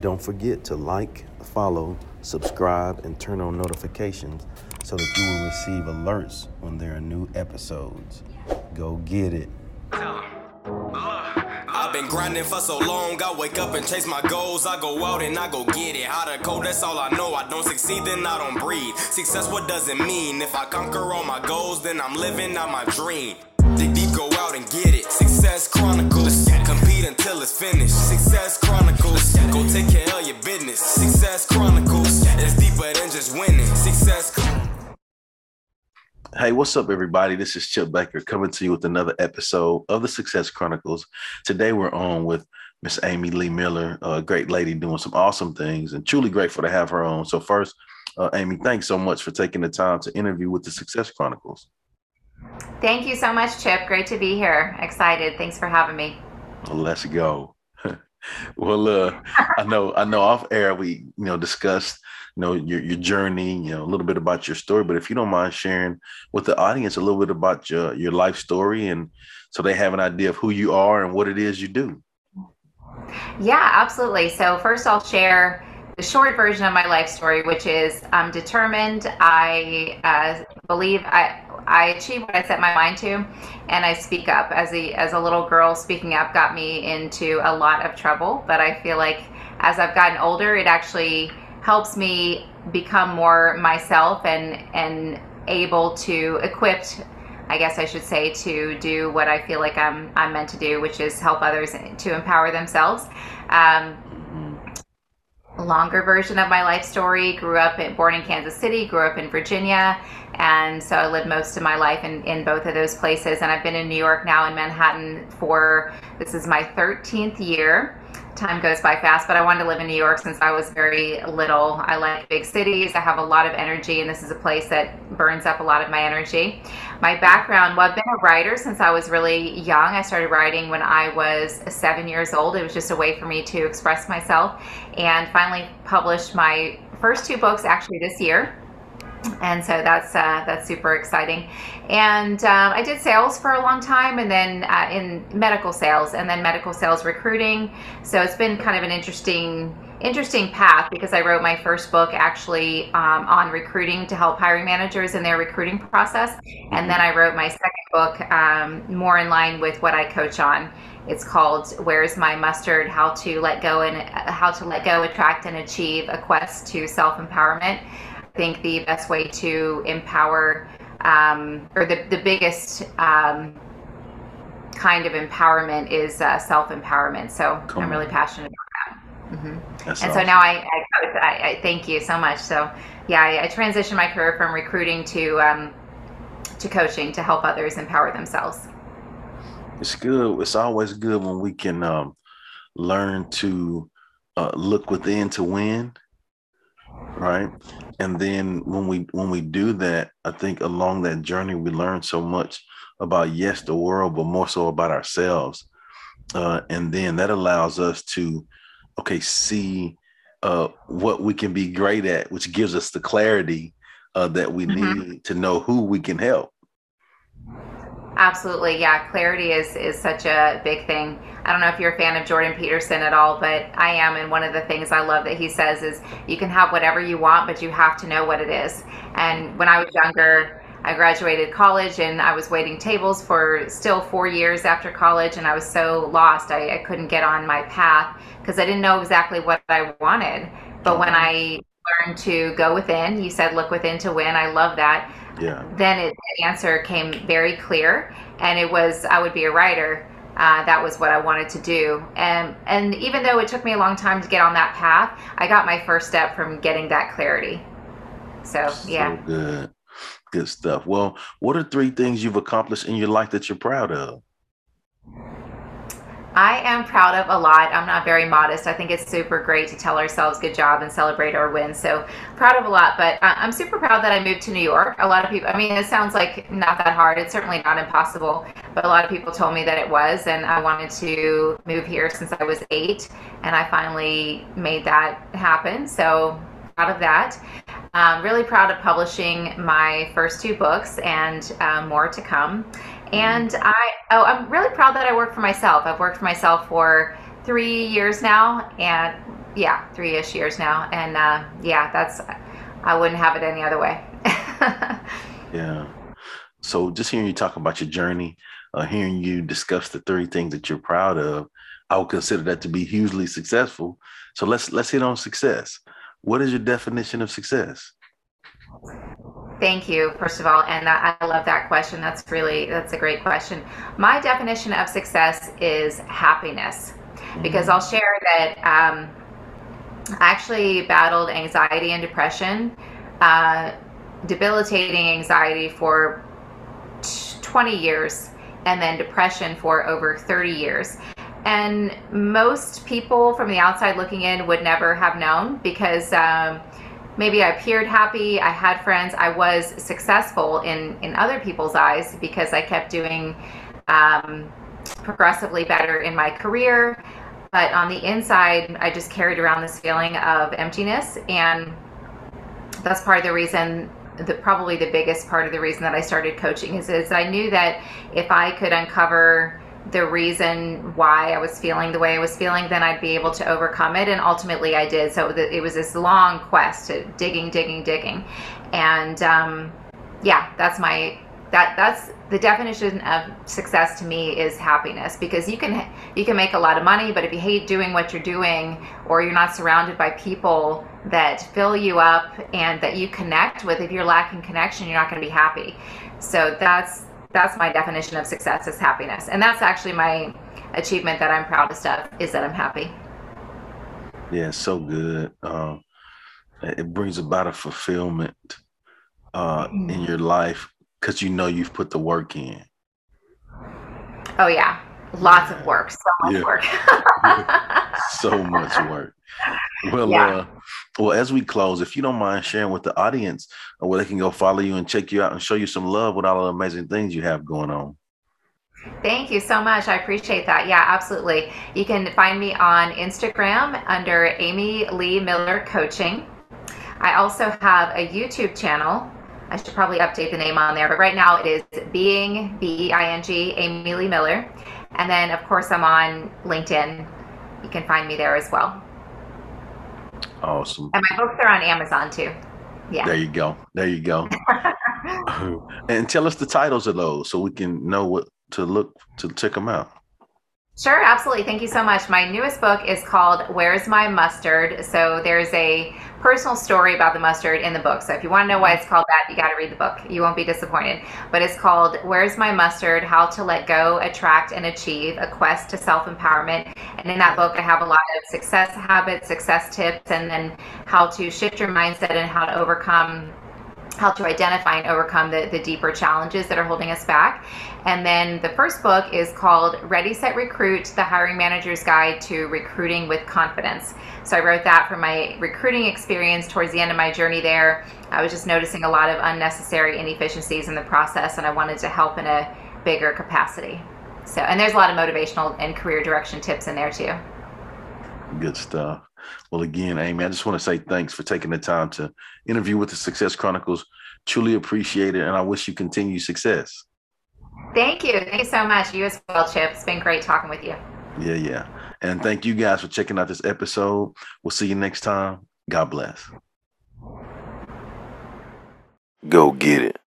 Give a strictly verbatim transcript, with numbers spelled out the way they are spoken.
Don't forget to like, follow, subscribe, and turn on notifications so that you will receive alerts when there are new episodes. Go get it. I've been grinding for so long, I wake up and chase my goals. I go out and I go get it. How to code, that's all I know. I don't succeed, then I don't breathe. Success, what does it mean? If I conquer all my goals, then I'm living out my dream. Dig deep, go out and get it. Success Chronicles, compete until it's finished. Success Chronicles, go take care of your business. Success Chronicles, it's deeper than just winning. Success Chronicles. Hey, what's up, everybody? This is Chip Baker coming to you with another episode of the Success Chronicles. Today, we're on with Miss Amy Lee Miller, a great lady doing some awesome things, and truly grateful to have her on. So first, uh, Amy, thanks so much for taking the time to interview with the Success Chronicles. Thank you so much, Chip. Great to be here. Excited. Thanks for having me. Well, let's go. Well, uh, I know, I know. Off air, we you know discussed you know your your journey, you know a little bit about your story. But if you don't mind sharing with the audience a little bit about your your life story, and so they have an idea of who you are and what it is you do. Yeah, absolutely. So first, I'll share the short version of my life story, which is I'm determined. I uh, believe I. I achieve what I set my mind to, and I speak up. As a as a little girl, speaking up got me into a lot of trouble, but I feel like as I've gotten older, it actually helps me become more myself and and able to equipped, I guess I should say, to do what I feel like I'm I'm meant to do, which is help others to empower themselves. Um, longer version of my life story, grew up in, born in Kansas City, grew up in Virginia, and so I lived most of my life in, in both of those places, and I've been in New York now, in Manhattan, for, this is my thirteenth year. Time goes by fast, but I wanted to live in New York since I was very little. I like big cities. I have a lot of energy, and this is a place that burns up a lot of my energy. My background, well, I've been a writer since I was really young. I started writing when I was seven years old. It was just a way for me to express myself, and finally published my first two books actually this year. And so that's uh, that's super exciting. And um, I did sales for a long time, and then uh, in medical sales, and then medical sales recruiting. So it's been kind of an interesting interesting path, because I wrote my first book actually um, on recruiting to help hiring managers in their recruiting process. And then I wrote my second book um, more in line with what I coach on. It's called Where's My Mustard? How to let go and uh, how to let go, attract, and achieve a quest to self-empowerment. I think the best way to empower, um, or the, the biggest um, kind of empowerment is uh, self-empowerment. So Come I'm really on. passionate about that. Mm-hmm. And awesome. So now I, I, I, I thank you so much. So yeah, I, I transitioned my career from recruiting to um, to coaching to help others empower themselves. It's good. It's always good when we can um, learn to uh, look within to win. Right. And then when we when we do that, I think along that journey, we learn so much about, yes, the world, but more so about ourselves. Uh, and then that allows us to, OK, see uh, what we can be great at, which gives us the clarity uh, that we mm-hmm. need to know who we can help. Absolutely. Yeah. Clarity is, is such a big thing. I don't know if you're a fan of Jordan Peterson at all, but I am. And one of the things I love that he says is you can have whatever you want, but you have to know what it is. And when I was younger, I graduated college and I was waiting tables for still four years after college. And I was so lost. I, I couldn't get on my path because I didn't know exactly what I wanted. But when I learned to go within, you said, look within to win. I love that. Yeah. Then it, the answer came very clear, and it was I would be a writer. Uh, that was what I wanted to do, and and even though it took me a long time to get on that path, I got my first step from getting that clarity. So yeah, so good, good stuff. Well, what are three things you've accomplished in your life that you're proud of? I am proud of a lot. I'm not very modest. I think it's super great to tell ourselves good job and celebrate our wins. So proud of a lot, but I'm super proud that I moved to New York. A lot of people, I mean, it sounds like not that hard. It's certainly not impossible, but a lot of people told me that it was, and I wanted to move here since I was eight, and I finally made that happen. So proud of that. Um, really proud of publishing my first two books, and uh, more to come. And I, oh, I'm really proud that I work for myself. I've worked for myself for three years now, and yeah, three-ish years now, and uh, yeah, that's I wouldn't have it any other way. Yeah. So just hearing you talk about your journey, uh, hearing you discuss the three things that you're proud of, I would consider that to be hugely successful. So let's let's hit on success. What is your definition of success? Thank you, first of all, and that, I love that question. That's really that's a great question. My definition of success is happiness, because I'll share that um, I actually battled anxiety and depression, uh, debilitating anxiety for twenty years, and then depression for over thirty years. And most people from the outside looking in would never have known, because um, maybe I appeared happy, I had friends, I was successful in, in other people's eyes because I kept doing um, progressively better in my career. But on the inside, I just carried around this feeling of emptiness. And that's part of the reason, the, probably the biggest part of the reason that I started coaching is, is I knew that if I could uncover the reason why I was feeling the way I was feeling, then I'd be able to overcome it. And ultimately I did. So it was this long quest to digging, digging, digging. And um, yeah, that's my, that that's the definition of success to me, is happiness. Because you can, you can make a lot of money, but if you hate doing what you're doing, or you're not surrounded by people that fill you up and that you connect with, if you're lacking connection, you're not going to be happy. So that's, That's my definition of success, is happiness. And that's actually my achievement that I'm proudest of, is that I'm happy. Yeah, so good. Um, it brings about a fulfillment uh, in your life because you know you've put the work in. Oh, yeah. Lots of work. So much Yeah. work. So much work. Well, Yeah. uh, well, as we close, if you don't mind sharing with the audience uh, where they can go follow you and check you out and show you some love with all the amazing things you have going on. Thank you so much. I appreciate that. Yeah, absolutely. You can find me on Instagram under Amy Lee Miller Coaching. I also have a YouTube channel. I should probably update the name on there, but right now it is Being, B E I N G, Amy Lee Miller. And then, of course, I'm on LinkedIn. You can find me there as well. Awesome. And my books are on Amazon too. Yeah. There you go. There you go. And tell us the titles of those so we can know what to look to check them out. Sure, absolutely. Thank you so much. My newest book is called Where's My Mustard? So there's a personal story about the mustard in the book. So if you want to know why it's called that, you got to read the book. You won't be disappointed. But it's called Where's My Mustard? How to Let Go, Attract, and Achieve, a Quest to Self-Empowerment. And in that book, I have a lot of success habits, success tips, and then how to shift your mindset and how to overcome how to identify and overcome the, the deeper challenges that are holding us back. And then the first book is called Ready, Set, Recruit, the Hiring Manager's Guide to Recruiting with Confidence. So I wrote that from my recruiting experience towards the end of my journey there. I was just noticing a lot of unnecessary inefficiencies in the process, and I wanted to help in a bigger capacity. So, and there's a lot of motivational and career direction tips in there too. Good stuff. Well, again, Amy, I just want to say thanks for taking the time to interview with the Success Chronicles. Truly appreciate it, and I wish you continued success. Thank you. Thank you so much. You as well, Chip. It's been great talking with you. Yeah, yeah. And thank you guys for checking out this episode. We'll see you next time. God bless. Go get it.